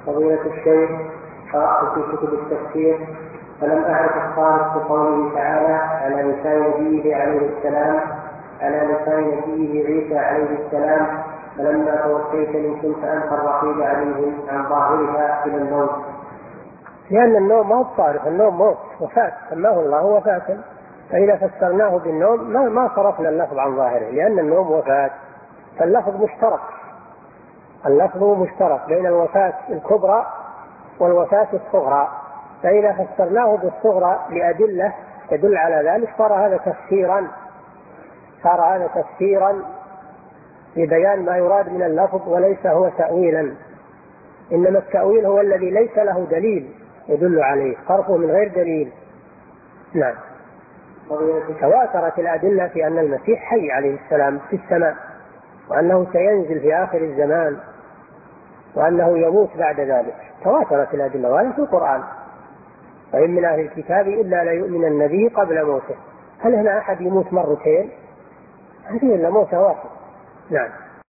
فضيلة الشيخ، قرأت في كتب التفسير فلم أعرف الصارف بقوله تعالى على لسان نبيه عليه السلام على لسان نبيه عيسى عليه السلام فلما توفيتني كنت أنت الرقيب عليهم عن ظاهرها إلى الموت. لأن النوم ما هو صارف، النوم موت وفاة، سماه الله وفاة، فإذا فسرناه بالنوم ما صرفنا اللفظ عن ظاهره، لأن النوم وفاة، فاللفظ مشترك، اللفظ مشترك بين الوفاة الكبرى والوفاة الصغرى، فإذا فسرناه بالصغرى لأدلة تدل على ذلك صار هذا تفسيرا لبيان ما يراد من اللفظ وليس هو تأويلا، إنما التأويل هو الذي ليس له دليل يدل عليه، صرفه من غير دليل. نعم. تواترت الأدلة في أن المسيح حي عليه السلام في السماء، وأنه سينزل في آخر الزمان، وأنه يموت بعد ذلك، تواترت الأدلة، وهذا في القرآن. وإن من أهل الكتاب إلا ليؤمن النبي قبل موته. هل هنا أحد يموت مرتين؟ هذه إلا موت واحد. نعم.